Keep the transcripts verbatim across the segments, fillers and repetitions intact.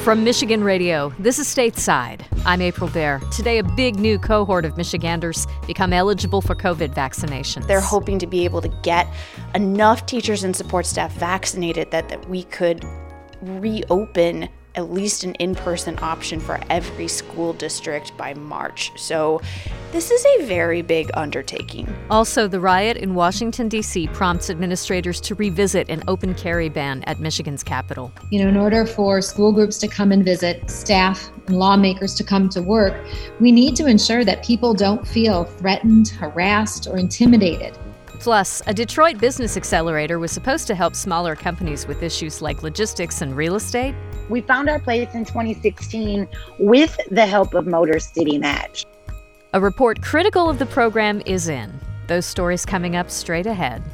From Michigan Radio, this is Stateside. I'm April Baer. Today, a big new cohort of Michiganders become eligible for COVID vaccinations. They're hoping to be able to get enough teachers and support staff vaccinated that, that we could reopen at least an in-person option for every school district by March. So this is a very big undertaking. Also, the riot in Washington, D C prompts administrators to revisit an open carry ban at Michigan's capital. You know, in order for school groups to come and visit, staff and lawmakers to come to work, we need to ensure that people don't feel threatened, harassed, or intimidated. Plus, a Detroit business accelerator was supposed to help smaller companies with issues like logistics and real estate. We found our place in twenty sixteen with the help of Motor City Match. A report critical of the program is in. Those stories coming up straight ahead.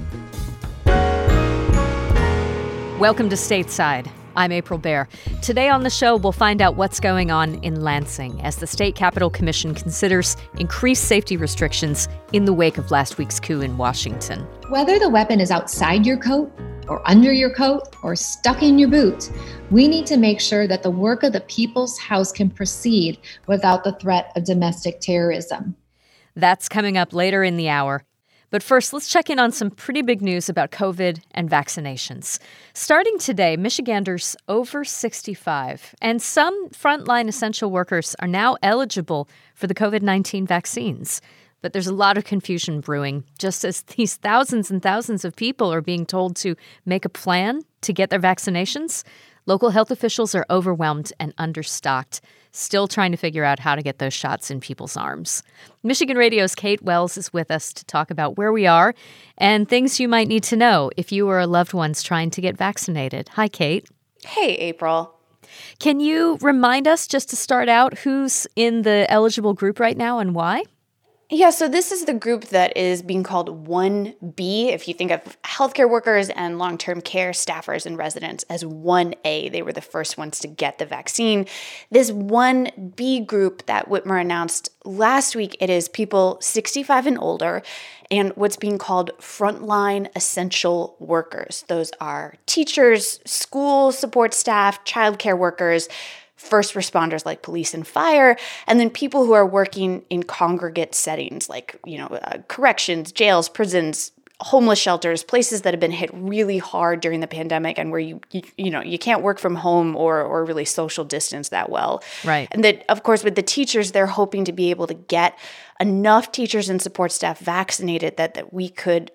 Welcome to Stateside. I'm April Baer. Today on the show, we'll find out what's going on in Lansing as the State Capitol Commission considers increased safety restrictions in the wake of last week's coup in Washington. Whether the weapon is outside your coat, or under your coat, or stuck in your boot, we need to make sure that the work of the People's House can proceed without the threat of domestic terrorism. That's coming up later in the hour. But first, let's check in on some pretty big news about COVID and vaccinations. Starting today, Michiganders over sixty-five and some frontline essential workers are now eligible for the COVID nineteen vaccines. But there's a lot of confusion brewing, just as these thousands and thousands of people are being told to make a plan to get their vaccinations. Local health officials are overwhelmed and understocked, still trying to figure out how to get those shots in people's arms. Michigan Radio's Kate Wells is with us to talk about where we are and things you might need to know if you or a loved one's trying to get vaccinated. Hi, Kate. Hey, April. Can you remind us, just to start out, who's in the eligible group right now and why? Yeah, so this is the group that is being called one B. If you think of healthcare workers and long-term care staffers and residents as one A, they were the first ones to get the vaccine. This one B group that Whitmer announced last week, it is people sixty-five and older and what's being called frontline essential workers. Those are teachers, school support staff, childcare workers, first responders like police and fire, and then people who are working in congregate settings like, you know, uh, corrections, jails, prisons, homeless shelters, places that have been hit really hard during the pandemic and where you, you, you know, you can't work from home or or really social distance that well. Right. And that, of course, with the teachers, they're hoping to be able to get enough teachers and support staff vaccinated that, that we could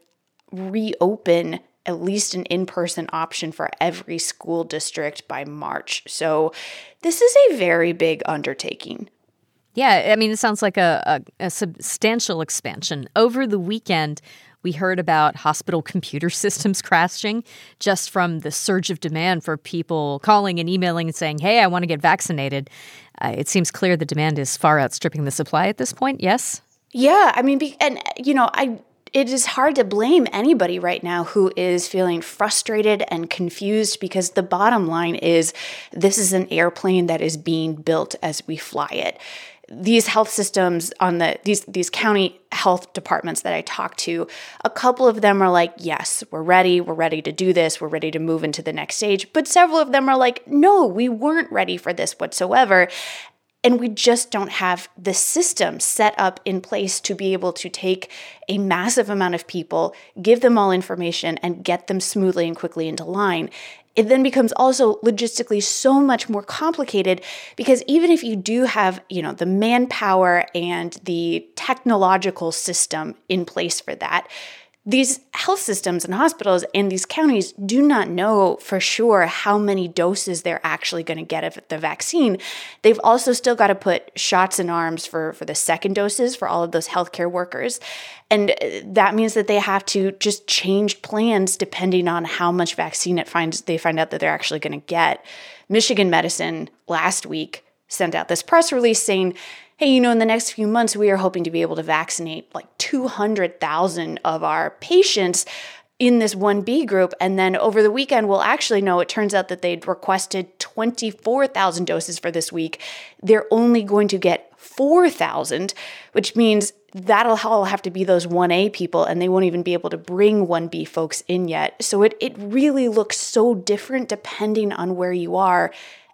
reopen at least an in-person option for every school district by March. So this is a very big undertaking. Yeah, I mean, it sounds like a, a, a substantial expansion. Over the weekend, we heard about hospital computer systems crashing just from the surge of demand for people calling and emailing and saying, hey, I want to get vaccinated. Uh, it seems clear the demand is far outstripping the supply at this point, yes? Yeah, I mean, be, and, you know, I... It is hard to blame anybody right now who is feeling frustrated and confused because the bottom line is this is an airplane that is being built as we fly it. These health systems on the these these county health departments that I talked to, a couple of them are like, yes, we're ready. We're ready to do this. We're ready to move into the next stage. But several of them are like, no, we weren't ready for this whatsoever. And we just don't have the system set up in place to be able to take a massive amount of people, give them all information, and get them smoothly and quickly into line. It then becomes also logistically so much more complicated because even if you do have, you know, the manpower and the technological system in place for that, these health systems and hospitals in these counties do not know for sure how many doses they're actually going to get of the vaccine. They've also still got to put shots in arms for, for the second doses for all of those healthcare workers. And that means that they have to just change plans depending on how much vaccine it finds they find out that they're actually going to get. Michigan Medicine last week sent out this press release saying, hey, you know, in the next few months, we are hoping to be able to vaccinate like two hundred thousand of our patients in this one B group. And then over the weekend, we'll actually know, it turns out that they'd requested twenty-four thousand doses for this week. They're only going to get four thousand, which means that'll all have to be those one A people, and they won't even be able to bring one B folks in yet. So it it really looks so different depending on where you are.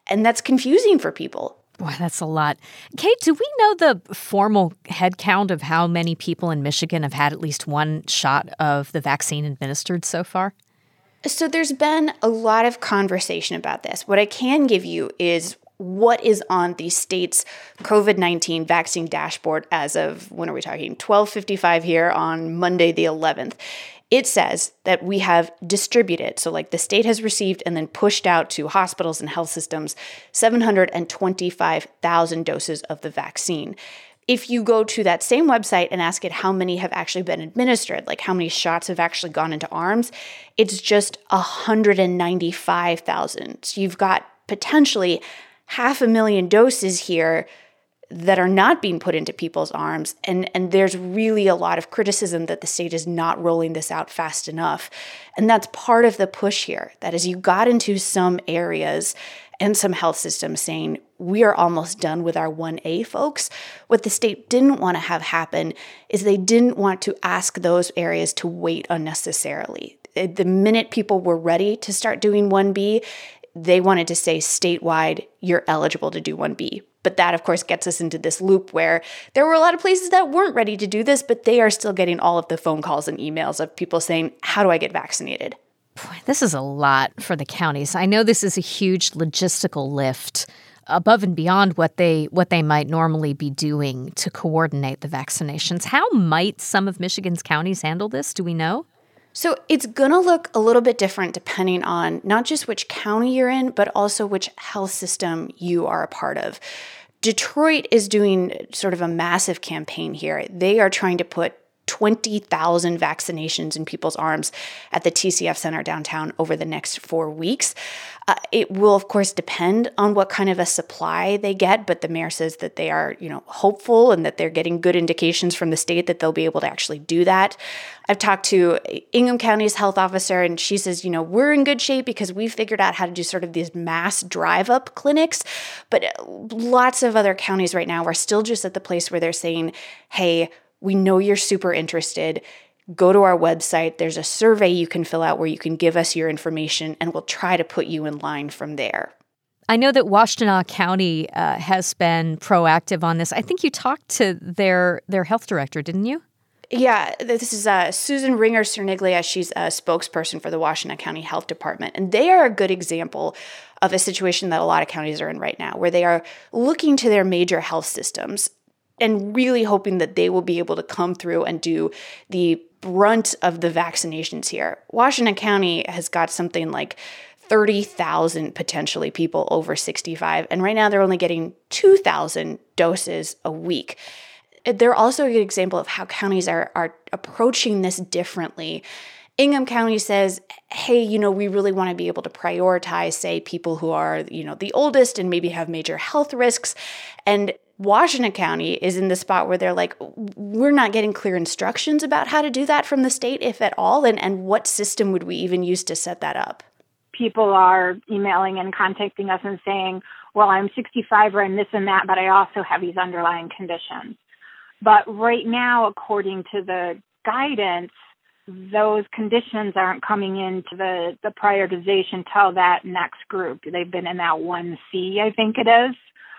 And that's confusing for people. Boy, that's a lot. Kate, do we know the formal head count of how many people in Michigan have had at least one shot of the vaccine administered so far? So there's been a lot of conversation about this. What I can give you is what is on the state's COVID nineteen vaccine dashboard as of, when are we talking, twelve fifty-five here on Monday the eleventh. It says that we have distributed, so like the state has received and then pushed out to hospitals and health systems, seven hundred twenty-five thousand doses of the vaccine. If you go to that same website and ask it how many have actually been administered, like how many shots have actually gone into arms, it's just one hundred ninety-five thousand. So you've got potentially half a million doses here that are not being put into people's arms. And, and there's really a lot of criticism that the state is not rolling this out fast enough. And that's part of the push here. That is, you got into some areas and some health systems saying, we are almost done with our one A folks. What the state didn't want to have happen is they didn't want to ask those areas to wait unnecessarily. The minute people were ready to start doing one B, they wanted to say statewide, you're eligible to do one B. But that, of course, gets us into this loop where there were a lot of places that weren't ready to do this, but they are still getting all of the phone calls and emails of people saying, how do I get vaccinated? Boy, this is a lot for the counties. I know this is a huge logistical lift above and beyond what they what they might normally be doing to coordinate the vaccinations. How might some of Michigan's counties handle this? Do we know? So it's going to look a little bit different depending on not just which county you're in, but also which health system you are a part of. Detroit is doing sort of a massive campaign here. They are trying to put twenty thousand vaccinations in people's arms at the T C F Center downtown over the next four weeks. Uh, it will, of course, depend on what kind of a supply they get, but the mayor says that they are, you know, hopeful and that they're getting good indications from the state that they'll be able to actually do that. I've talked to Ingham County's health officer, and she says, you know, we're in good shape because we figured out how to do sort of these mass drive-up clinics, but lots of other counties right now are still just at the place where they're saying, hey, we know you're super interested. Go to our website. There's a survey you can fill out where you can give us your information, and we'll try to put you in line from there. I know that Washtenaw County uh, has been proactive on this. I think you talked to their their health director, didn't you? Yeah, this is uh, Susan Ringer-Cerniglia. She's a spokesperson for the Washtenaw County Health Department, and they are a good example of a situation that a lot of counties are in right now, where they are looking to their major health systems and really hoping that they will be able to come through and do the brunt of the vaccinations here. Washtenaw County has got something like thirty thousand potentially people over sixty-five, and right now they're only getting two thousand doses a week. They're also a good example of how counties are, are approaching this differently. Ingham County says, hey, you know, we really want to be able to prioritize, say, people who are, you know, the oldest and maybe have major health risks. And Washtenaw County is in the spot where they're like, we're not getting clear instructions about how to do that from the state, if at all, and, and what system would we even use to set that up? People are emailing and contacting us and saying, well, I'm sixty-five or I'm this and that, but I also have these underlying conditions. But right now, according to the guidance, those conditions aren't coming into the, the prioritization till that next group. They've been in that one C, I think it is.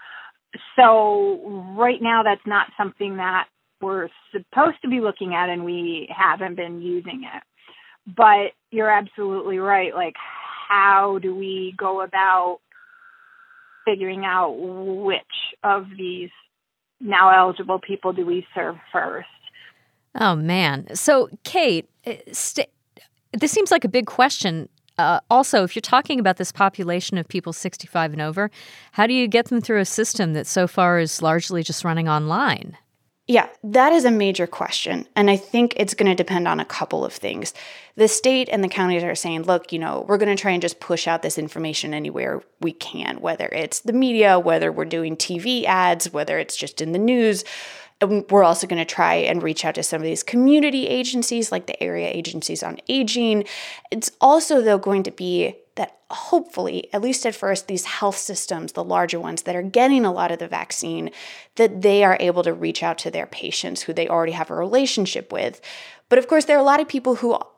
So right now, that's not something that we're supposed to be looking at, and we haven't been using it. But you're absolutely right. Like, how do we go about figuring out which of these now eligible people do we serve first? Oh, man. So, Kate, st- this seems like a big question. Uh, also, if you're talking about this population of people sixty-five and over, how do you get them through a system that so far is largely just running online? Yeah, that is a major question. And I think it's going to depend on a couple of things. The state and the counties are saying, look, you know, we're going to try and just push out this information anywhere we can, whether it's the media, whether we're doing T V ads, whether it's just in the news. And we're also going to try and reach out to some of these community agencies like the area agencies on aging. It's also, though, going to be that hopefully, at least at first, these health systems, the larger ones that are getting a lot of the vaccine, that they are able to reach out to their patients who they already have a relationship with. But of course, there are a lot of people who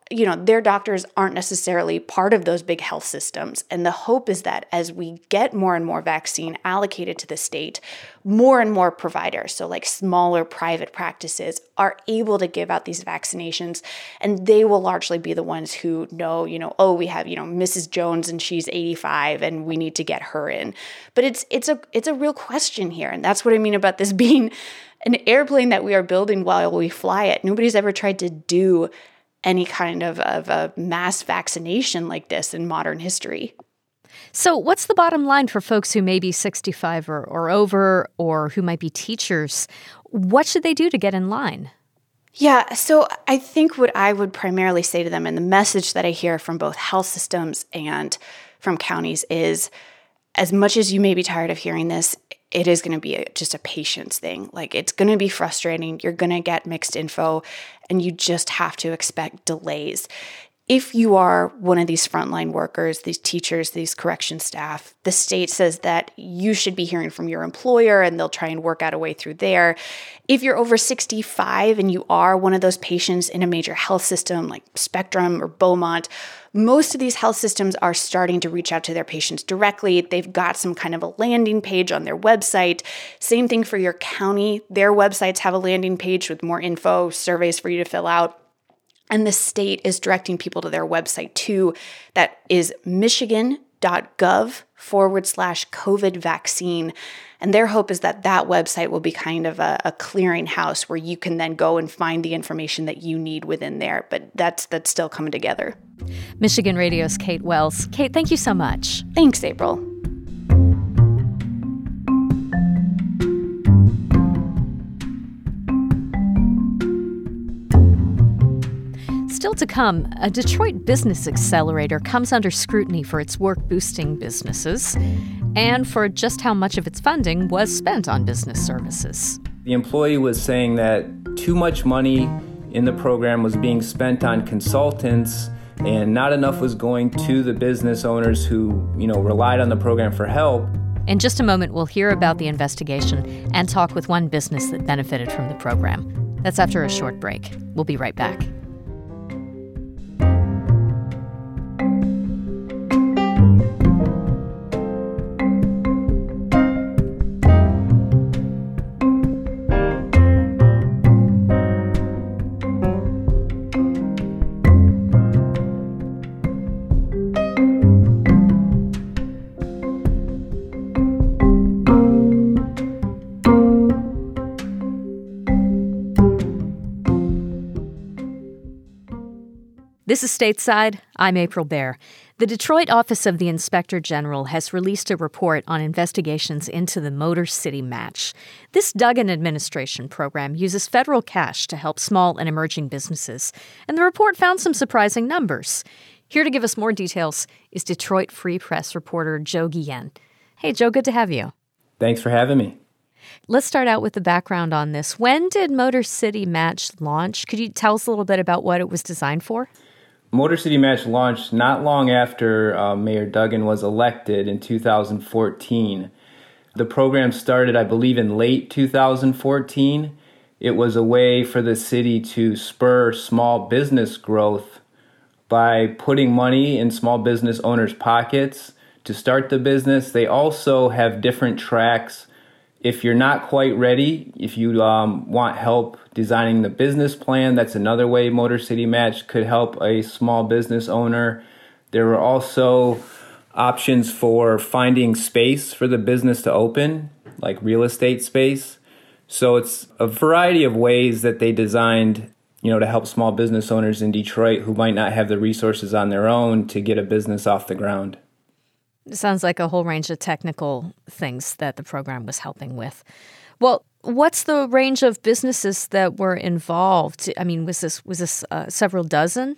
you know, their doctors aren't necessarily part of those big health systems. And the hope is that as we get more and more vaccine allocated to the state, more and more providers, so like smaller private practices, are able to give out these vaccinations. And they will largely be the ones who know, you know, oh, we have, you know, Missus Jones and she's eighty-five and we need to get her in. But it's it's a it's a real question here. And that's what I mean about this being an airplane that we are building while we fly it. Nobody's ever tried to do any kind of, of a mass vaccination like this in modern history. So what's the bottom line for folks who may be sixty-five or, or over, or who might be teachers? What should they do to get in line? Yeah, so I think what I would primarily say to them, and the message that I hear from both health systems and from counties, is as much as you may be tired of hearing this, it is going to be a, just a patience thing. Like, it's going to be frustrating. You're going to get mixed info, and you just have to expect delays. If you are one of these frontline workers, these teachers, these correction staff, the state says that you should be hearing from your employer, and they'll try and work out a way through there. If you're over sixty-five and you are one of those patients in a major health system like Spectrum or Beaumont, most of these health systems are starting to reach out to their patients directly. They've got some kind of a landing page on their website. Same thing for your county. Their websites have a landing page with more info, surveys for you to fill out. And the state is directing people to their website too. That is michigan.gov forward slash COVID vaccine. And their hope is that that website will be kind of a, a clearinghouse where you can then go and find the information that you need within there. But that's that's still coming together. Michigan Radio's Kate Wells. Kate, thank you so much. Thanks, April. Still to come, a Detroit business accelerator comes under scrutiny for its work boosting businesses and for just how much of its funding was spent on business services. The employee was saying that too much money in the program was being spent on consultants and not enough was going to the business owners who, you know, relied on the program for help. In just a moment, we'll hear about the investigation and talk with one business that benefited from the program. That's after a short break. We'll be right back. This is Stateside. I'm April Baer. The Detroit Office of the Inspector General has released a report on investigations into the Motor City Match. This Duggan administration program uses federal cash to help small and emerging businesses, and the report found some surprising numbers. Here to give us more details is Detroit Free Press reporter Joe Guillen. Hey, Joe, good to have you. Thanks for having me. Let's start out with the background on this. When did Motor City Match launch? Could you tell us a little bit about what it was designed for? Motor City Match launched not long after uh, Mayor Duggan was elected in two thousand fourteen. The program started, I believe, in late two thousand fourteen. It was a way for the city to spur small business growth by putting money in small business owners' pockets to start the business. They also have different tracks. If you're not quite ready, if you um, want help designing the business plan, that's another way Motor City Match could help a small business owner. There were also options for finding space for the business to open, like real estate space. So it's a variety of ways that they designed, you know, to help small business owners in Detroit who might not have the resources on their own to get a business off the ground. It sounds like a whole range of technical things that the program was helping with. Well, what's the range of businesses that were involved? I mean, was this was this uh, several dozen?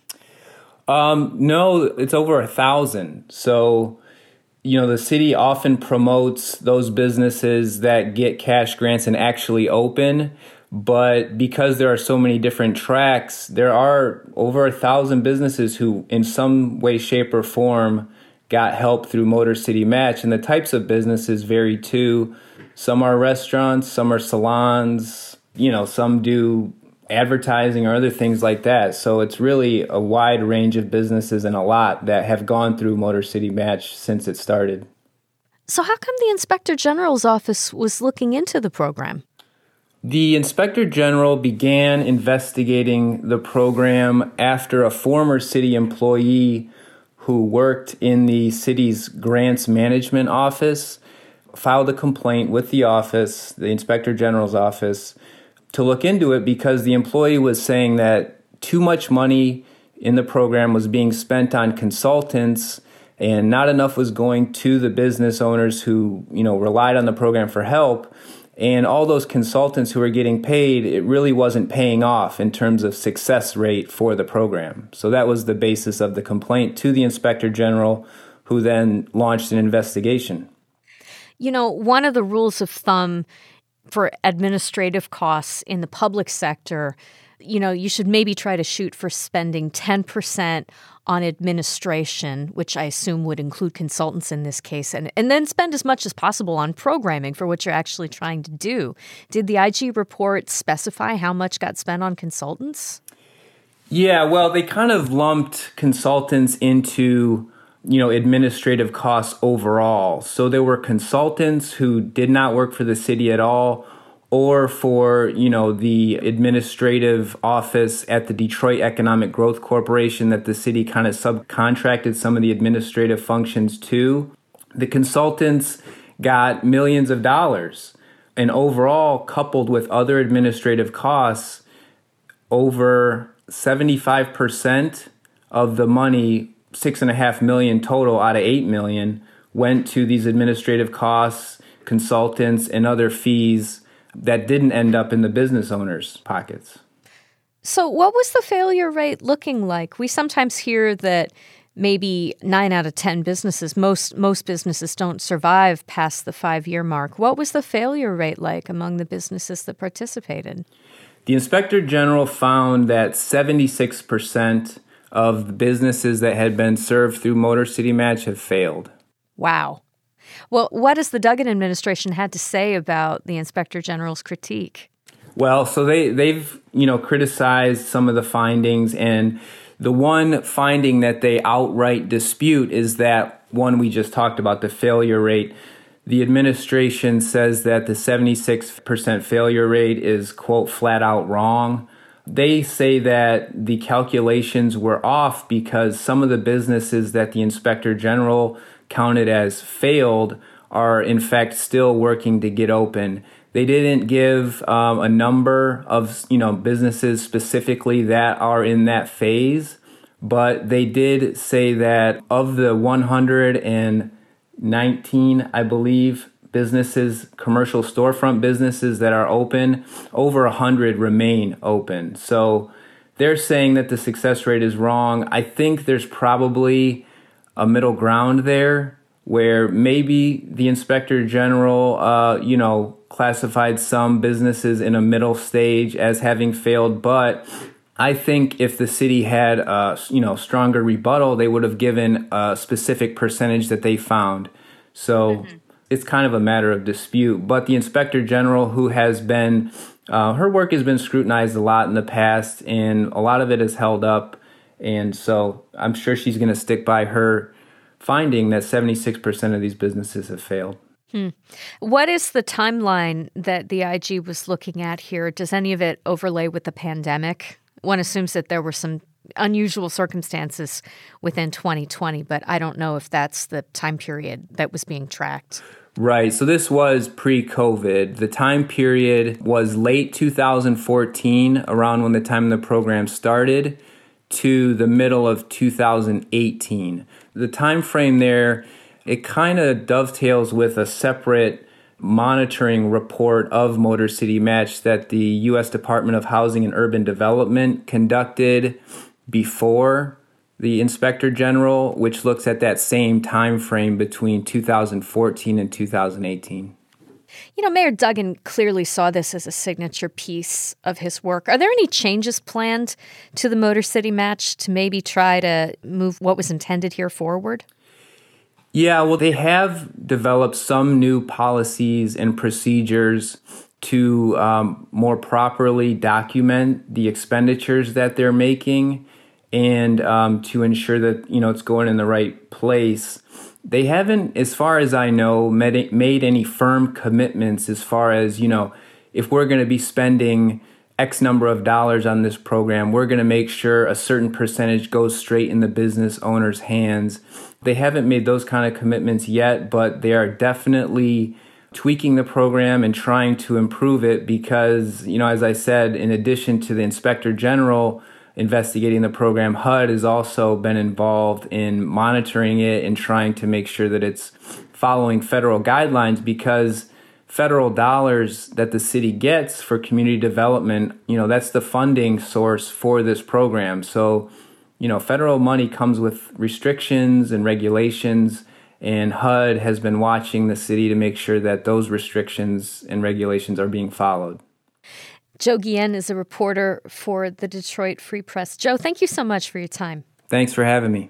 Um, no, it's over a thousand. So, you know, the city often promotes those businesses that get cash grants and actually open. But because there are so many different tracks, there are over a thousand businesses who, in some way, shape, or form, got help through Motor City Match, and the types of businesses vary too. Some are restaurants, some are salons, you know, some do advertising or other things like that. So it's really a wide range of businesses and a lot that have gone through Motor City Match since it started. So how come the Inspector General's office was looking into the program? The Inspector General began investigating the program after a former city employee who worked in the city's grants management office filed a complaint with the office, the Inspector General's office, to look into it because the employee was saying that too much money in the program was being spent on consultants and not enough was going to the business owners who, you know, relied on the program for help. And all those consultants who were getting paid, it really wasn't paying off in terms of success rate for the program. So that was the basis of the complaint to the Inspector General, who then launched an investigation. You know, one of the rules of thumb for administrative costs in the public sector, you know, you should maybe try to shoot for spending ten percent on administration, which I assume would include consultants in this case, and, and then spend as much as possible on programming for what you're actually trying to do. Did the I G report specify how much got spent on consultants? Yeah, well, they kind of lumped consultants into, you know, administrative costs overall. So there were consultants who did not work for the city at all, or for, you know, the administrative office at the Detroit Economic Growth Corporation that the city kind of subcontracted some of the administrative functions to. The consultants got millions of dollars. And overall, coupled with other administrative costs, over seventy-five percent of the money, six and a half million total out of eight million, went to these administrative costs, consultants, and other fees that didn't end up in the business owners' pockets. So what was the failure rate looking like? We sometimes hear that maybe nine out of ten businesses, most most businesses don't survive past the five-year mark. What was the failure rate like among the businesses that participated? The Inspector General found that seventy-six percent of the businesses that had been served through Motor City Match have failed. Wow. Well, what has the Duggan administration had to say about the Inspector General's critique? Well, so they, they've, you know, criticized some of the findings, and the one finding that they outright dispute is that one we just talked about, the failure rate. The administration says that the seventy-six percent failure rate is, quote, flat out wrong. They say that the calculations were off because some of the businesses that the Inspector General counted as failed are in fact still working to get open. They didn't give um, a number of, you know, businesses specifically that are in that phase, but they did say that of the one hundred nineteen, I believe, businesses, commercial storefront businesses that are open, over one hundred remain open. So they're saying that the success rate is wrong. I think there's probably a middle ground there where maybe the Inspector General, uh, you know, classified some businesses in a middle stage as having failed. But I think if the city had a, you know, stronger rebuttal, they would have given a specific percentage that they found. So mm-hmm. It's kind of a matter of dispute. But the Inspector General, who has been, uh, her work has been scrutinized a lot in the past, and a lot of it is held up. And so I'm sure she's going to stick by her finding that seventy-six percent of these businesses have failed. Hmm. What is the timeline that the I G was looking at here? Does any of it overlay with the pandemic? One assumes that there were some unusual circumstances within twenty twenty, but I don't know if that's the time period that was being tracked. Right. So this was pre-COVID. The time period was late two thousand fourteen, around when the time the program started, to the middle of two thousand eighteen. The time frame there, it kind of dovetails with a separate monitoring report of Motor City Match that the U S Department of Housing and Urban Development conducted before the Inspector General, which looks at that same time frame between two thousand fourteen and two thousand eighteen. You know, Mayor Duggan clearly saw this as a signature piece of his work. Are there any changes planned to the Motor City Match to maybe try to move what was intended here forward? Yeah, well, they have developed some new policies and procedures to um, more properly document the expenditures that they're making and um, to ensure that, you know, it's going in the right place. They haven't, as far as I know, made, made any firm commitments as far as, you know, if we're going to be spending X number of dollars on this program, we're going to make sure a certain percentage goes straight in the business owner's hands. They haven't made those kind of commitments yet, but they are definitely tweaking the program and trying to improve it because, you know, as I said, in addition to the Inspector General investigating the program, H U D has also been involved in monitoring it and trying to make sure that it's following federal guidelines, because federal dollars that the city gets for community development, you know, that's the funding source for this program. So, you know, federal money comes with restrictions and regulations, and H U D has been watching the city to make sure that those restrictions and regulations are being followed. Joe Guillen is a reporter for the Detroit Free Press. Joe, thank you so much for your time. Thanks for having me.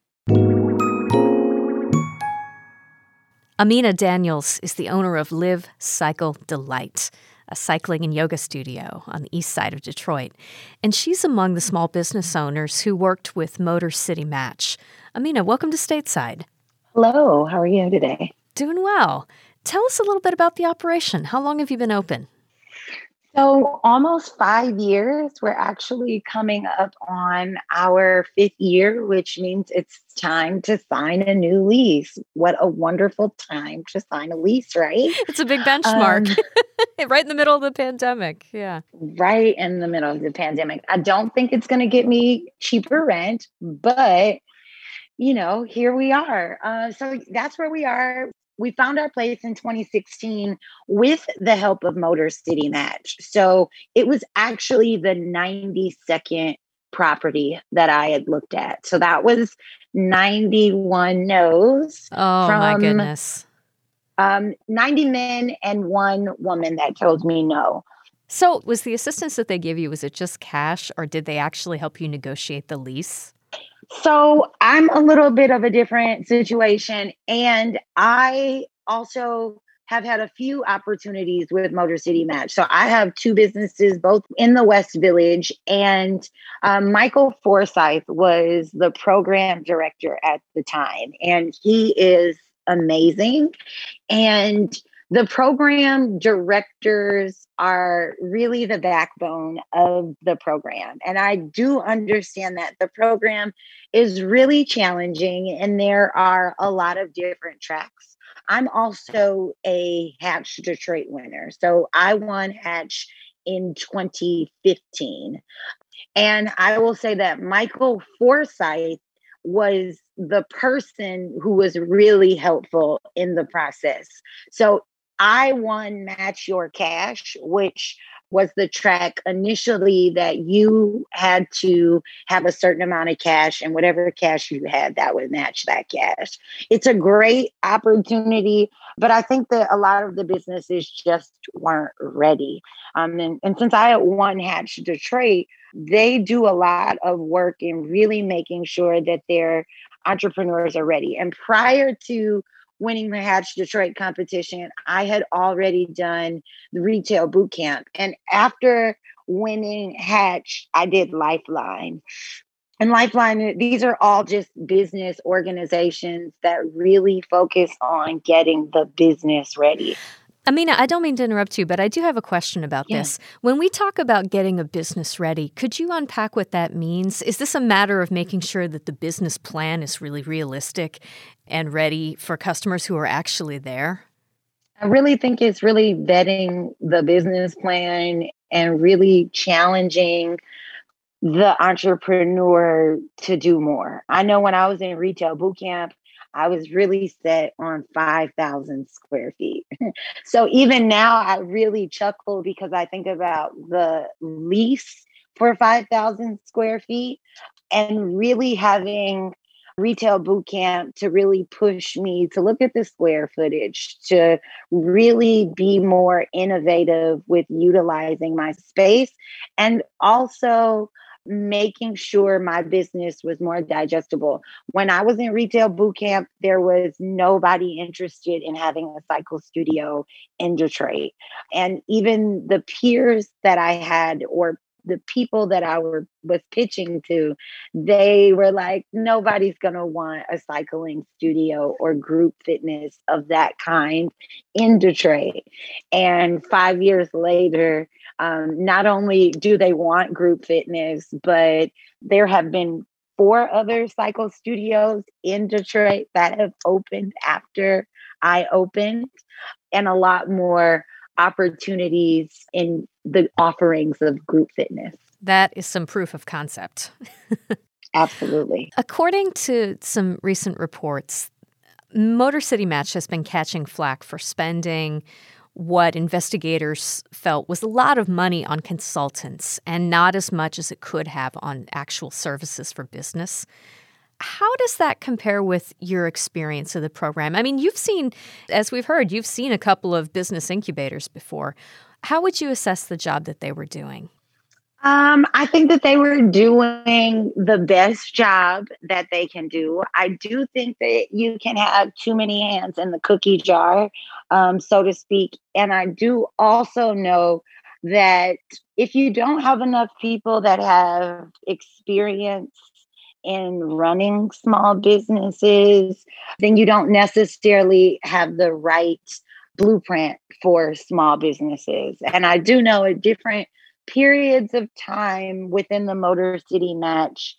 Amina Daniels is the owner of Live Cycle Delight, a cycling and yoga studio on the east side of Detroit. And she's among the small business owners who worked with Motor City Match. Amina, welcome to Stateside. Hello, how are you today? Doing well. Tell us a little bit about the operation. How long have you been open? So almost five years. We're actually coming up on our fifth year, which means it's time to sign a new lease. What a wonderful time to sign a lease, right? It's a big benchmark. Um, right in the middle of the pandemic. Yeah. Right in the middle of the pandemic. I don't think it's going to get me cheaper rent, but, you know, here we are. Uh, so that's where we are. We found our place in twenty sixteen with the help of Motor City Match. So it was actually the ninety-second property that I had looked at. So that was ninety-one no's. Oh, from, my goodness. Um, ninety men and one woman that told me no. So was the assistance that they gave you, was it just cash, or did they actually help you negotiate the lease? So I'm a little bit of a different situation. And I also have had a few opportunities with Motor City Match. So I have two businesses, both in the West Village. And um, Michael Forsyth was the program director at the time. And he is amazing. And the program directors are really the backbone of the program. And I do understand that the program is really challenging and there are a lot of different tracks. I'm also a Hatch Detroit winner. So I won Hatch in twenty fifteen. And I will say that Michael Forsyth was the person who was really helpful in the process. So I won Match Your Cash, which was the track initially that you had to have a certain amount of cash, and whatever cash you had, that would match that cash. It's a great opportunity, but I think that a lot of the businesses just weren't ready. Um, and, and since I had won Hatch Detroit, they do a lot of work in really making sure that their entrepreneurs are ready. And prior to winning the Hatch Detroit competition, I had already done the retail boot camp. And after winning Hatch, I did Lifeline. And Lifeline, these are all just business organizations that really focus on getting the business ready. Amina, I don't mean to interrupt you, but I do have a question about Yeah. this. When we talk about getting a business ready, could you unpack what that means? Is this a matter of making sure that the business plan is really realistic and ready for customers who are actually there? I really think it's really vetting the business plan and really challenging the entrepreneur to do more. I know when I was in retail boot camp, I was really set on five thousand square feet. So even now I really chuckle because I think about the lease for five thousand square feet and really having retail boot camp to really push me to look at the square footage, to really be more innovative with utilizing my space, and also making sure my business was more digestible. When I was in retail boot camp, there was nobody interested in having a cycle studio in Detroit. And even the peers that I had, or the people that I were was pitching to, they were like, nobody's going to want a cycling studio or group fitness of that kind in Detroit. And five years later, um, not only do they want group fitness, but there have been four other cycle studios in Detroit that have opened after I opened, and a lot more opportunities in the offerings of group fitness. That is some proof of concept. Absolutely. According to some recent reports, Motor City Match has been catching flack for spending what investigators felt was a lot of money on consultants and not as much as it could have on actual services for business. How does that compare with your experience of the program? I mean, you've seen, as we've heard, you've seen a couple of business incubators before. How would you assess the job that they were doing? Um, I think that they were doing the best job that they can do. I do think that you can have too many hands in the cookie jar, um, so to speak. And I do also know that if you don't have enough people that have experience in running small businesses, then you don't necessarily have the right blueprint for small businesses. And I do know at different periods of time within the Motor City Match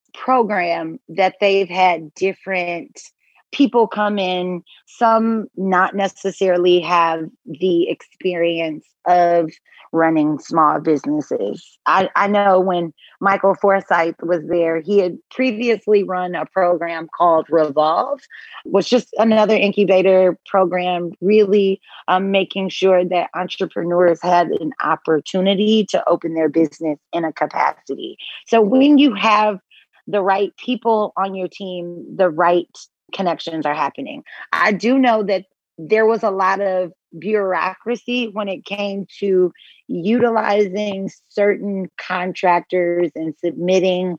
program that they've had different people come in, some not necessarily have the experience of running small businesses. I, I know when Michael Forsyth was there, he had previously run a program called Revolve, which was just another incubator program, really um, making sure that entrepreneurs had an opportunity to open their business in a capacity. So when you have the right people on your team, the right connections are happening. I do know that there was a lot of bureaucracy when it came to utilizing certain contractors and submitting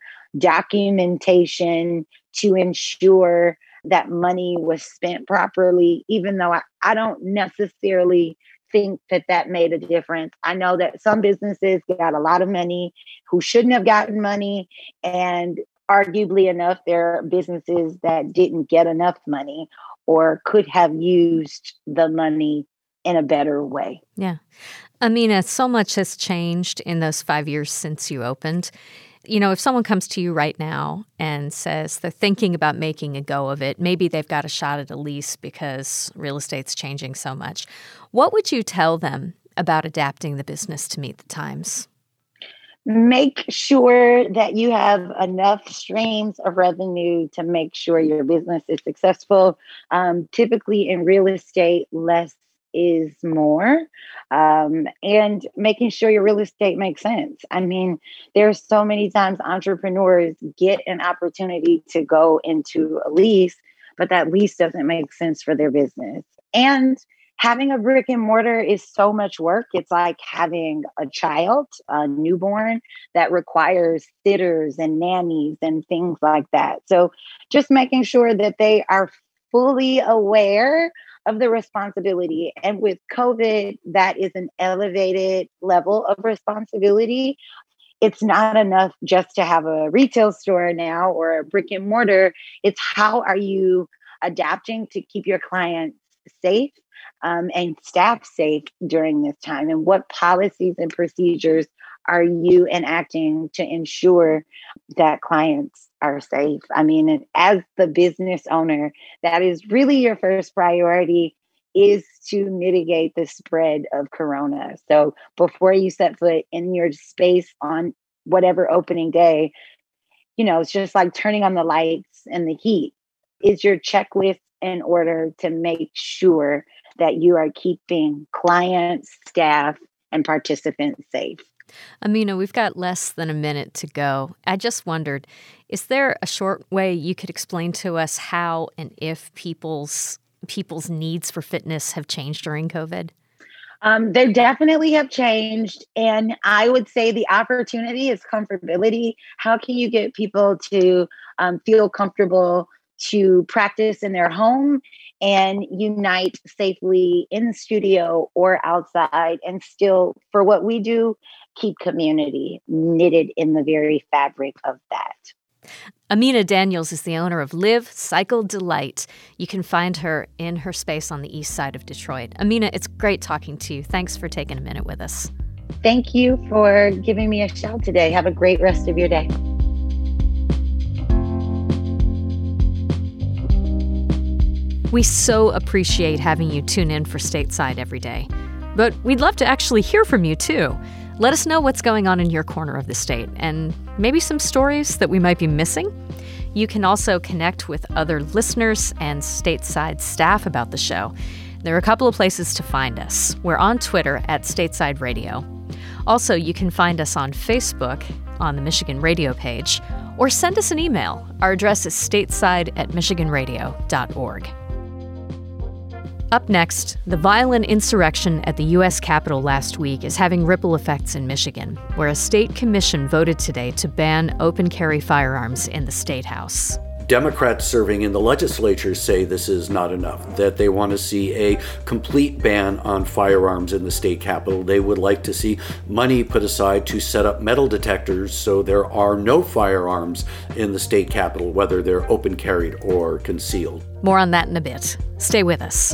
documentation to ensure that money was spent properly, even though I, I don't necessarily think that that made a difference. I know that some businesses got a lot of money who shouldn't have gotten money, and arguably enough, there are businesses that didn't get enough money or could have used the money in a better way. Yeah. Amina, so much has changed in those five years since you opened. You know, if someone comes to you right now and says they're thinking about making a go of it, maybe they've got a shot at a lease because real estate's changing so much, what would you tell them about adapting the business to meet the times? Make sure that you have enough streams of revenue to make sure your business is successful. Um, typically in real estate, less is more, um, and making sure your real estate makes sense. I mean, there's so many times entrepreneurs get an opportunity to go into a lease, but that lease doesn't make sense for their business. And having a brick and mortar is so much work. It's like having a child, a newborn, that requires sitters and nannies and things like that. So just making sure that they are fully aware of the responsibility. And with COVID, that is an elevated level of responsibility. It's not enough just to have a retail store now or a brick and mortar. It's how are you adapting to keep your clients safe um, and staff safe during this time? And what policies and procedures are you enacting to ensure that clients are safe? I mean, as the business owner, that is really your first priority, is to mitigate the spread of corona. So before you set foot in your space on whatever opening day, you know, it's just like turning on the lights and the heat. Is your checklist in order to make sure that you are keeping clients, staff, and participants safe? Amina, we've got less than a minute to go. I just wondered, is there a short way you could explain to us how and if people's people's needs for fitness have changed during COVID? Um, they definitely have changed. And I would say the opportunity is comfortability. How can you get people to um, feel comfortable to practice in their home and unite safely in the studio or outside, and still, for what we do, keep community knitted in the very fabric of that? Amina Daniels is the owner of Live Cycle Delight. You can find her in her space on the east side of Detroit. Amina, it's great talking to you. Thanks for taking a minute with us. Thank you for giving me a shout today. Have a great rest of your day. We so appreciate having you tune in for Stateside every day. But we'd love to actually hear from you, too. Let us know what's going on in your corner of the state, and maybe some stories that we might be missing. You can also connect with other listeners and Stateside staff about the show. There are a couple of places to find us. We're on Twitter at Stateside Radio. Also, you can find us on Facebook on the Michigan Radio page, or send us an email. Our address is stateside at michigan radio dot org. Up next, the violent insurrection at the U S Capitol last week is having ripple effects in Michigan, where a state commission voted today to ban open carry firearms in the State House. Democrats serving in the legislature say this is not enough, that they want to see a complete ban on firearms in the state capitol. They would like to see money put aside to set up metal detectors so there are no firearms in the state capitol, whether they're open carried or concealed. More on that in a bit. Stay with us.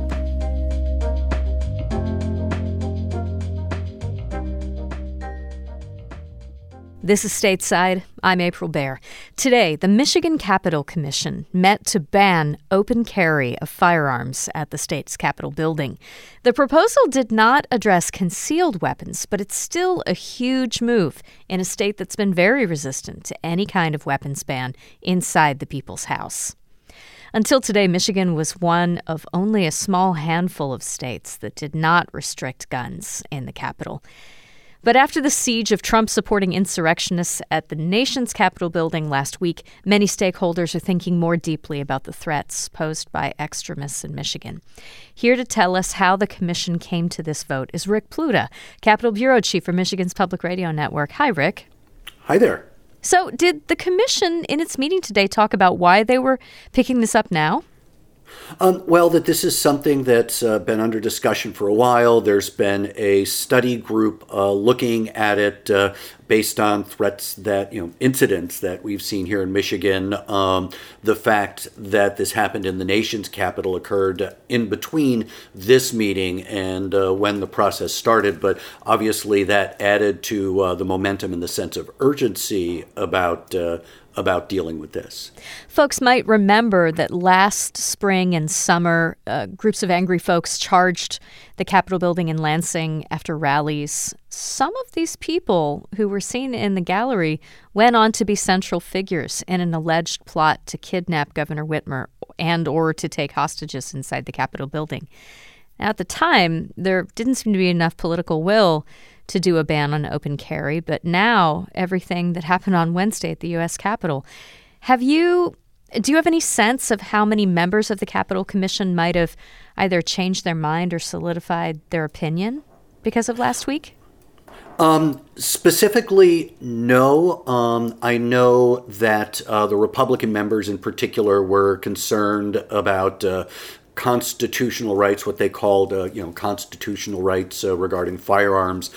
This is Stateside. I'm April Baer. Today, the Michigan Capitol Commission met to ban open carry of firearms at the state's Capitol building. The proposal did not address concealed weapons, but it's still a huge move in a state that's been very resistant to any kind of weapons ban inside the people's house. Until today, Michigan was one of only a small handful of states that did not restrict guns in the Capitol. But after the siege of Trump-supporting insurrectionists at the nation's Capitol building last week, many stakeholders are thinking more deeply about the threats posed by extremists in Michigan. Here to tell us how the commission came to this vote is Rick Pluta, Capitol Bureau Chief for Michigan's Public Radio Network. Hi, Rick. Hi there. So did the commission in its meeting today talk about why they were picking this up now? Um, well, that this is something that's uh, been under discussion for a while. There's been a study group uh, looking at it uh, based on threats that, you know, incidents that we've seen here in Michigan. Um, the fact that this happened in the nation's capital occurred in between this meeting and uh, when the process started. But obviously that added to uh, the momentum and the sense of urgency about uh, about dealing with this. Folks might remember that last spring and summer, uh, groups of angry folks charged the Capitol building in Lansing after rallies. Some of these people who were seen in the gallery went on to be central figures in an alleged plot to kidnap Governor Whitmer and or to take hostages inside the Capitol building. Now, at the time, there didn't seem to be enough political will to do a ban on open carry, but now everything that happened on Wednesday at the U S Capitol. Have you, do you have any sense of how many members of the Capitol Commission might have either changed their mind or solidified their opinion because of last week? Um, specifically, no. Um, I know that uh, the Republican members in particular were concerned about uh, constitutional rights, what they called, uh, you know, constitutional rights uh, regarding firearms.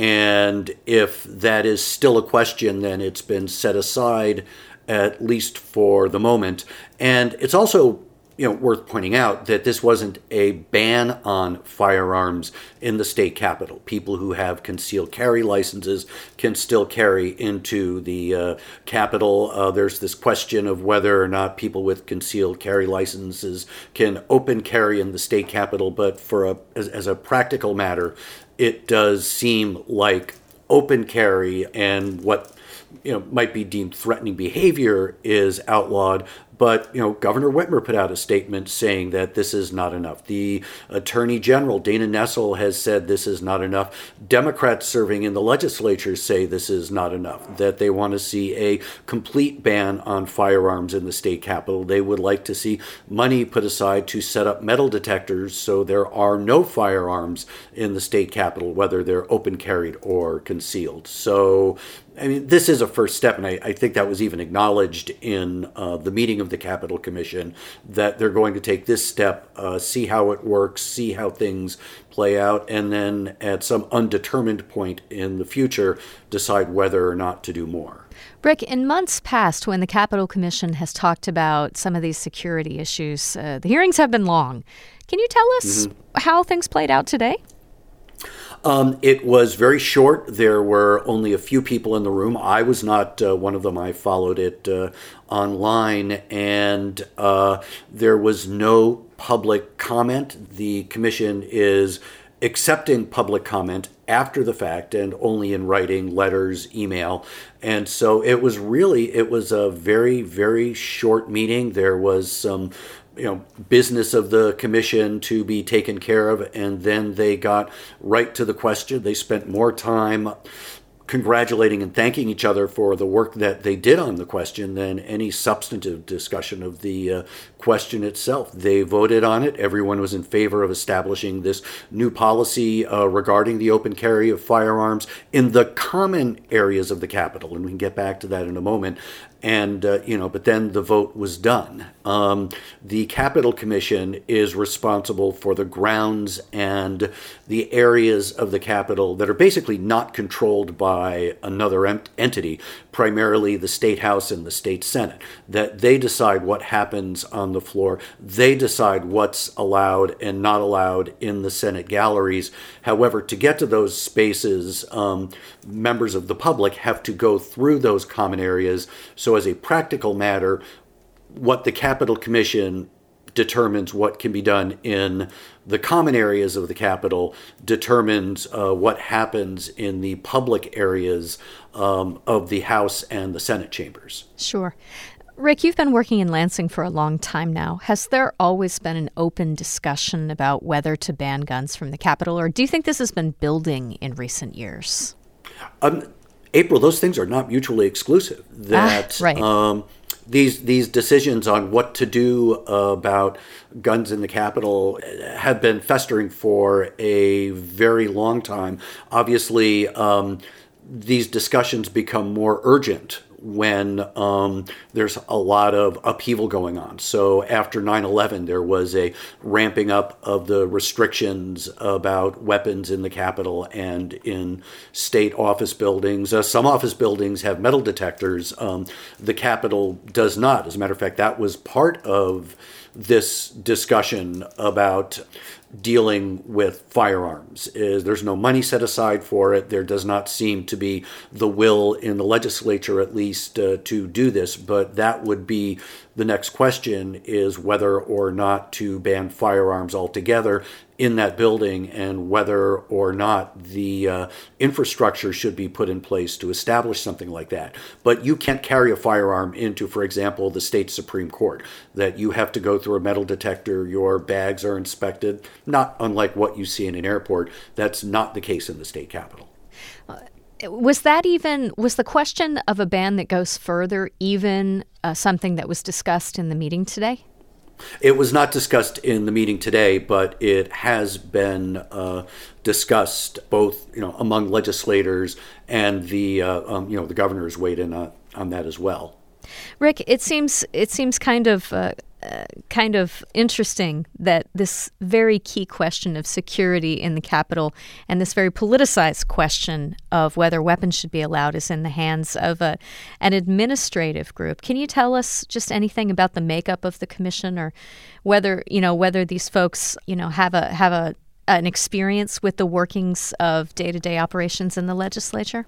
And if that is still a question, then it's been set aside, at least for the moment. And it's also, you know, worth pointing out that this wasn't a ban on firearms in the state capitol. People who have concealed carry licenses can still carry into the uh, capitol. Uh, there's this question of whether or not people with concealed carry licenses can open carry in the state capitol. But for a as, as a practical matter, it does seem like open carry and what, you know, might be deemed threatening behavior is outlawed, But, you know, Governor Whitmer put out a statement saying that this is not enough. The Attorney General, Dana Nessel, has said this is not enough. Democrats serving in the legislature say this is not enough, that they want to see a complete ban on firearms in the state capitol. They would like to see money put aside to set up metal detectors so there are no firearms in the state capitol, whether they're open carried or concealed. So, I mean, this is a first step, and I, I think that was even acknowledged in uh, the meeting of the Capitol Commission, that they're going to take this step, uh, see how it works, see how things play out, and then at some undetermined point in the future, decide whether or not to do more. Rick, in months past, when the Capitol Commission has talked about some of these security issues, uh, the hearings have been long. Can you tell us mm-hmm. how things played out today? Um, it was very short. There were only a few people in the room. I was not uh, one of them. I followed it uh, online, and uh, there was no public comment. The commission is accepting public comment after the fact and only in writing, letters, email. And so it was really, it was a very, very short meeting. There was some you know, business of the commission to be taken care of, and then they got right to the question. They spent more time congratulating and thanking each other for the work that they did on the question than any substantive discussion of the uh, question itself. They voted on it. Everyone was in favor of establishing this new policy uh, regarding the open carry of firearms in the common areas of the Capitol, and we can get back to that in a moment. And, uh, you know, but then the vote was done. Um, the Capitol Commission is responsible for the grounds and the areas of the Capitol that are basically not controlled by another ent- entity, primarily the State House and the State Senate, that they decide what happens on the floor. They decide what's allowed and not allowed in the Senate galleries. However, to get to those spaces, um, members of the public have to go through those common areas. So as a practical matter, what the Capitol Commission determines what can be done in the common areas of the Capitol determines uh, what happens in the public areas um, of the House and the Senate chambers. Sure. Rick, you've been working in Lansing for a long time now. Has there always been an open discussion about whether to ban guns from the Capitol, or do you think this has been building in recent years? Um, April, those things are not mutually exclusive. That ah, right. um, these these decisions on what to do about guns in the Capitol have been festering for a very long time. Obviously, um, these discussions become more urgent when um, there's a lot of upheaval going on. So after nine eleven, there was a ramping up of the restrictions about weapons in the Capitol and in state office buildings. Uh, some office buildings have metal detectors. Um, the Capitol does not. As a matter of fact, that was part of this discussion about dealing with firearms. Is there's no money set aside for it. There does not seem to be the will in the legislature, at least, uh, to do this. But that would be the next question, is whether or not to ban firearms altogether in that building, and whether or not the uh, infrastructure should be put in place to establish something like that. But you can't carry a firearm into, for example, the state Supreme Court, that you have to go through a metal detector, your bags are inspected, not unlike what you see in an airport. That's not the case in the state capitol. Uh, was that even, was the question of a ban that goes further even uh, something that was discussed in the meeting today? It was not discussed in the meeting today, but it has been uh, discussed both, you know, among legislators, and the uh, um, you know the governor's weighed in on, on that as well. Rick, it seems it seems kind of uh, uh, kind of interesting that this very key question of security in the Capitol and this very politicized question of whether weapons should be allowed is in the hands of a, an administrative group. Can you tell us just anything about the makeup of the commission, or whether you know whether these folks you know have a have a an experience with the workings of day-to-day operations in the legislature?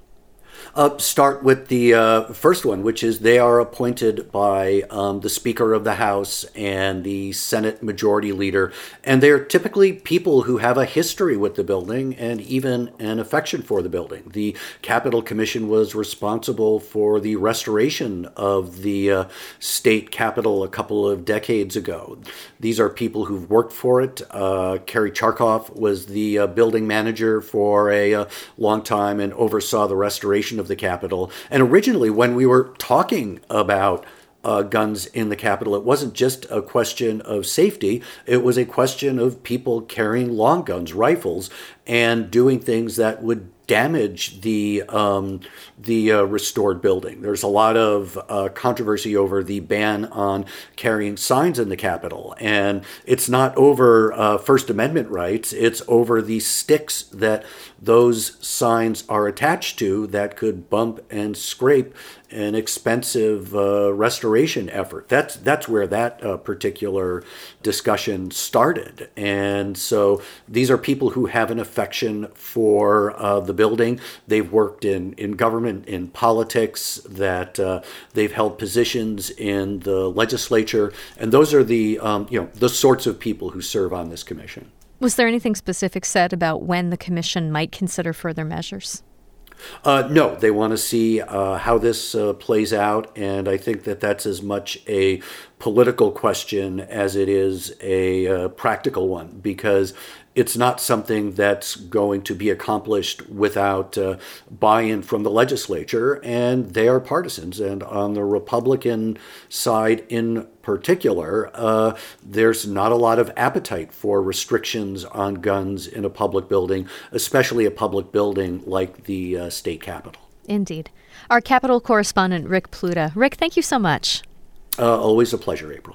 Uh, start with the uh, first one, which is they are appointed by um, the Speaker of the House and the Senate Majority Leader, and they're typically people who have a history with the building and even an affection for the building. The Capitol Commission was responsible for the restoration of the uh, state capitol a couple of decades ago. These are people who've worked for it. Uh, Kerry Charkoff was the uh, building manager for a, a long time and oversaw the restoration of the Capitol. And originally, when we were talking about uh, guns in the Capitol, it wasn't just a question of safety. It was a question of people carrying long guns, rifles, and doing things that would damage the um, the uh, restored building. There's a lot of uh, controversy over the ban on carrying signs in the Capitol, and it's not over uh, First Amendment rights. It's over the sticks that those signs are attached to that could bump and scrape an expensive uh, restoration effort. That's that's where that uh, particular discussion started. And so these are people who have an affection for uh, the building. They've worked in, in government, in politics, that uh, they've held positions in the legislature. And those are the um, you know the sorts of people who serve on this commission. Was there anything specific said about when the commission might consider further measures? Uh, no, they want to see uh, how this uh, plays out, and I think that that's as much a political question as it is a uh, practical one, because it's not something that's going to be accomplished without uh, buy-in from the legislature, and they are partisans. And on the Republican side in particular, uh, there's not a lot of appetite for restrictions on guns in a public building, especially a public building like the uh, state capitol. Indeed. Our Capitol correspondent, Rick Pluta. Rick, thank you so much. Uh, always a pleasure, April.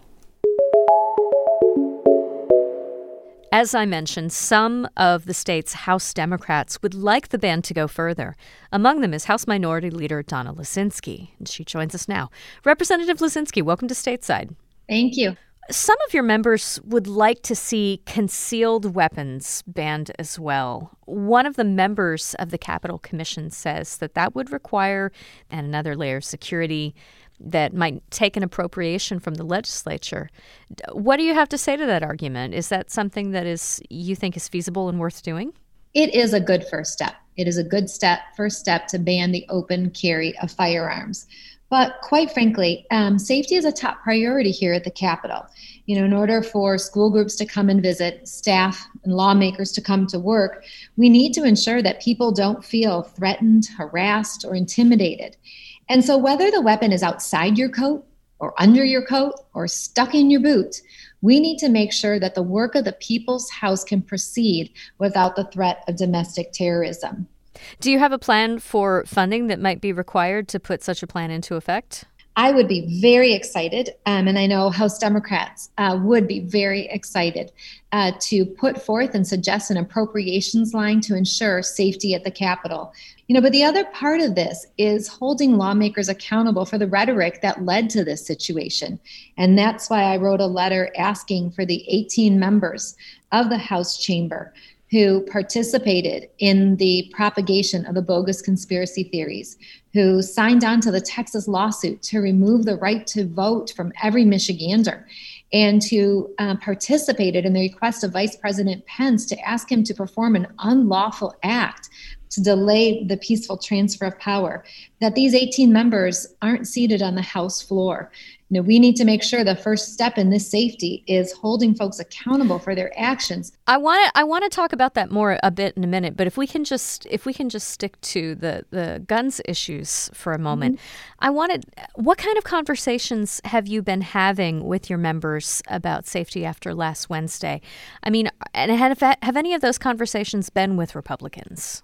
As I mentioned, some of the state's House Democrats would like the ban to go further. Among them is House Minority Leader Donna Luzinski, and she joins us now. Representative Luzinski, welcome to Stateside. Thank you. Some of your members would like to see concealed weapons banned as well. One of the members of the Capitol Commission says that that would require and another layer of security that might take an appropriation from the legislature. What do you have to say to that argument? Is that something that is you think is feasible and worth doing? It is a good first step. It is a good step, first step to ban the open carry of firearms. But quite frankly, um, safety is a top priority here at the Capitol. You know, in order for school groups to come and visit, staff and lawmakers to come to work, we need to ensure that people don't feel threatened, harassed, or intimidated. And so whether the weapon is outside your coat or under your coat or stuck in your boot, we need to make sure that the work of the People's House can proceed without the threat of domestic terrorism. Do you have a plan for funding that might be required to put such a plan into effect? I would be very excited, um, and I know House Democrats uh, would be very excited uh, to put forth and suggest an appropriations line to ensure safety at the Capitol. You know, but the other part of this is holding lawmakers accountable for the rhetoric that led to this situation. And that's why I wrote a letter asking for the eighteen members of the House chamber who participated in the propagation of the bogus conspiracy theories, who signed on to the Texas lawsuit to remove the right to vote from every Michigander, and who uh, participated in the request of Vice President Pence to ask him to perform an unlawful act to delay the peaceful transfer of power, that these eighteen members aren't seated on the House floor. You know, we need to make sure the first step in this safety is holding folks accountable for their actions. I want to I want to talk about that more a bit in a minute, but if we can just if we can just stick to the, the guns issues for a moment. Mm-hmm. I wanted what kind of conversations have you been having with your members about safety after last Wednesday? I mean, and have have any of those conversations been with Republicans?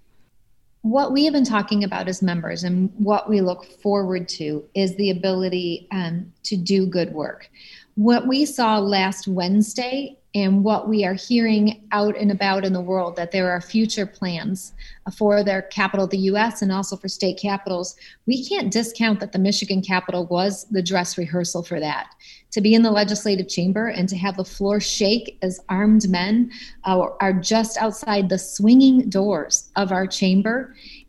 What we have been talking about as members and what we look forward to is the ability um, to do good work. What we saw last Wednesday and what we are hearing out and about in the world, that there are future plans for their capital, the U S, and also for state capitals, we can't discount that the Michigan Capitol was the dress rehearsal for that. To be in the legislative chamber and to have the floor shake as armed men uh, are just outside the swinging doors of our chamber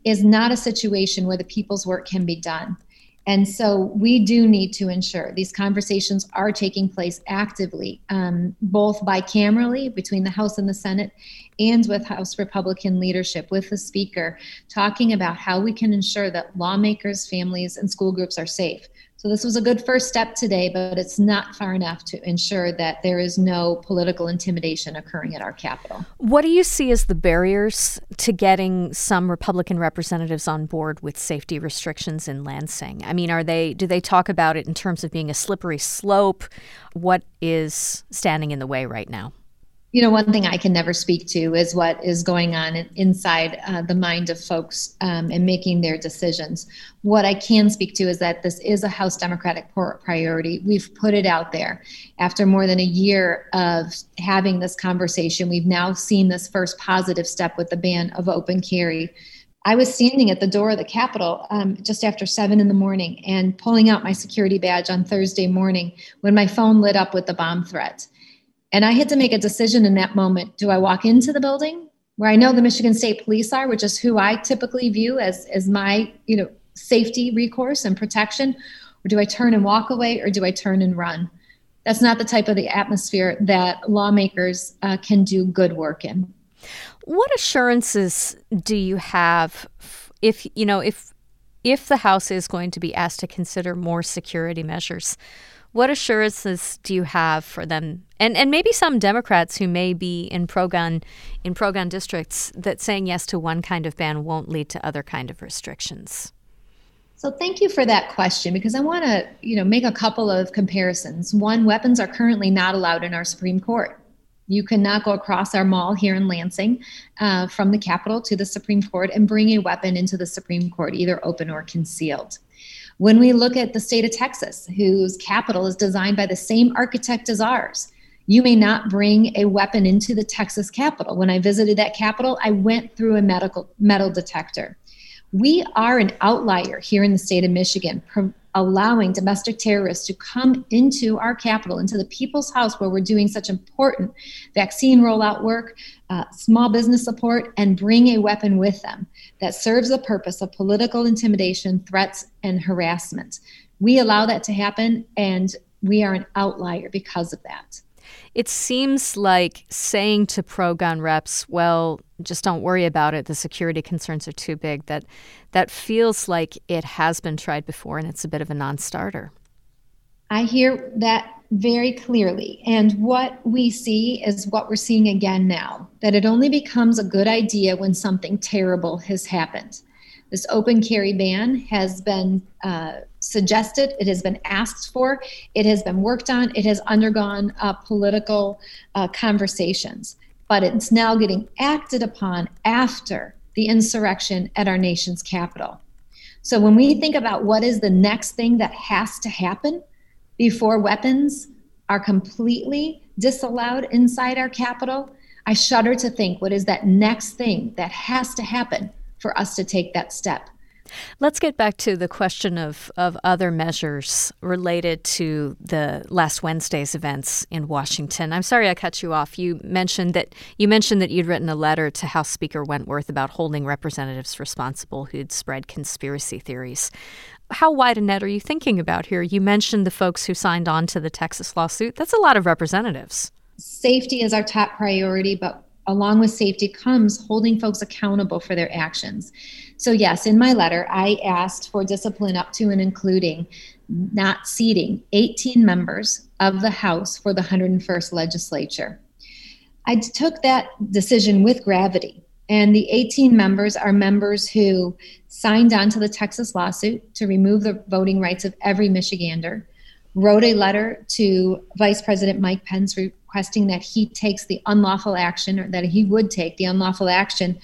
is not a situation where the people's work can be done. And so we do need to ensure these conversations are taking place actively, um, both bicamerally between the House and the Senate and with House Republican leadership, with the Speaker, talking about how we can ensure that lawmakers, families, and school groups are safe. So this was a good first step today, but it's not far enough to ensure that there is no political intimidation occurring at our Capitol. What do you see as the barriers to getting some Republican representatives on board with safety restrictions in Lansing? I mean, are they do they talk about it in terms of being a slippery slope? What is standing in the way right now? You know, one thing I can never speak to is what is going on inside uh, the mind of folks um, and making their decisions. What I can speak to is that this is a House Democratic priority. We've put it out there. After more than a year of having this conversation, we've now seen this first positive step with the ban of open carry. I was standing at the door of the Capitol um, just after seven in the morning and pulling out my security badge on Thursday morning when my phone lit up with the bomb threat. And I had to make a decision in that moment. Do I walk into the building where I know the Michigan State Police are, which is who I typically view as, as my, you know, safety recourse and protection? Or do I turn and walk away, or do I turn and run? That's not the type of the atmosphere that lawmakers uh, can do good work in. What assurances do you have if, you know, if if the House is going to be asked to consider more security measures? What assurances do you have for them, and, and maybe some Democrats who may be in pro-gun in pro-gun districts, that saying yes to one kind of ban won't lead to other kind of restrictions? So thank you for that question, because I want to, you know, make a couple of comparisons. One, weapons are currently not allowed in our Supreme Court. You cannot go across our mall here in Lansing uh, from the Capitol to the Supreme Court and bring a weapon into the Supreme Court, either open or concealed. When we look at the state of Texas, whose Capitol is designed by the same architect as ours, you may not bring a weapon into the Texas Capitol. When I visited that Capitol, I went through a medical metal detector. We are an outlier here in the state of Michigan, pro- allowing domestic terrorists to come into our Capitol, into the People's House, where we're doing such important vaccine rollout work, uh, small business support, and bring a weapon with them that serves the purpose of political intimidation, threats, and harassment. We allow that to happen, and we are an outlier because of that. It seems like saying to pro-gun reps, well, just don't worry about it, the security concerns are too big, that that feels like it has been tried before and it's a bit of a non-starter. I hear that very clearly. And what we see is what we're seeing again now, that it only becomes a good idea when something terrible has happened. This open carry ban has been uh, suggested, it has been asked for, it has been worked on, it has undergone uh, political uh, conversations, but it's now getting acted upon after the insurrection at our nation's capital. So when we think about what is the next thing that has to happen before weapons are completely disallowed inside our capital, I shudder to think what is that next thing that has to happen for us to take that step. Let's get back to the question of, of other measures related to the last Wednesday's events in Washington. I'm sorry I cut you off. You mentioned that you mentioned that you'd written a letter to House Speaker Wentworth about holding representatives responsible who'd spread conspiracy theories. How wide a net are you thinking about here? You mentioned the folks who signed on to the Texas lawsuit. That's a lot of representatives. Safety is our top priority, but along with safety comes holding folks accountable for their actions. So yes, in my letter, I asked for discipline up to and including not seating eighteen members of the House for the one hundred first legislature. I took that decision with gravity, and the eighteen members are members who signed on to the Texas lawsuit to remove the voting rights of every Michigander, wrote a letter to Vice President Mike Pence requesting that he takes the unlawful action, or that he would take the unlawful action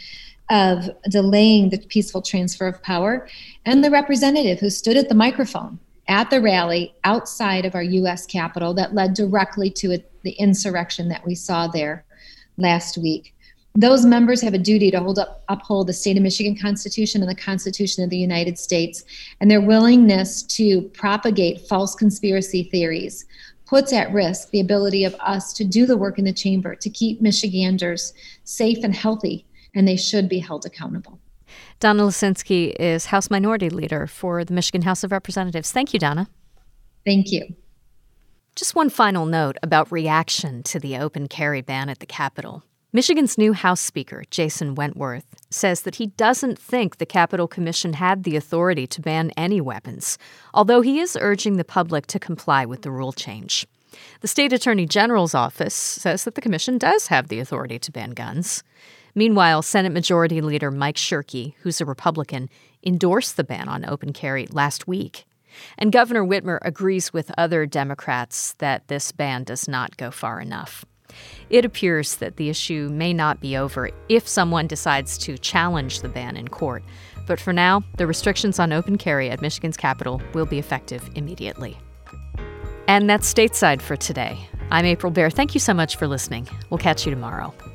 of delaying the peaceful transfer of power, and the representative who stood at the microphone at the rally outside of our U S Capitol that led directly to it, the insurrection that we saw there last week. Those members have a duty to hold up, uphold the state of Michigan Constitution and the Constitution of the United States, and their willingness to propagate false conspiracy theories puts at risk the ability of us to do the work in the chamber to keep Michiganders safe and healthy, and they should be held accountable. Donna Lusinski is House Minority Leader for the Michigan House of Representatives. Thank you, Donna. Thank you. Just one final note about reaction to the open carry ban at the Capitol. Michigan's new House Speaker, Jason Wentworth, says that he doesn't think the Capitol Commission had the authority to ban any weapons, although he is urging the public to comply with the rule change. The State Attorney General's office says that the commission does have the authority to ban guns. Meanwhile, Senate Majority Leader Mike Shirkey, who's a Republican, endorsed the ban on open carry last week. And Governor Whitmer agrees with other Democrats that this ban does not go far enough. It appears that the issue may not be over if someone decides to challenge the ban in court. But for now, the restrictions on open carry at Michigan's Capitol will be effective immediately. And that's Stateside for today. I'm April Baer. Thank you so much for listening. We'll catch you tomorrow.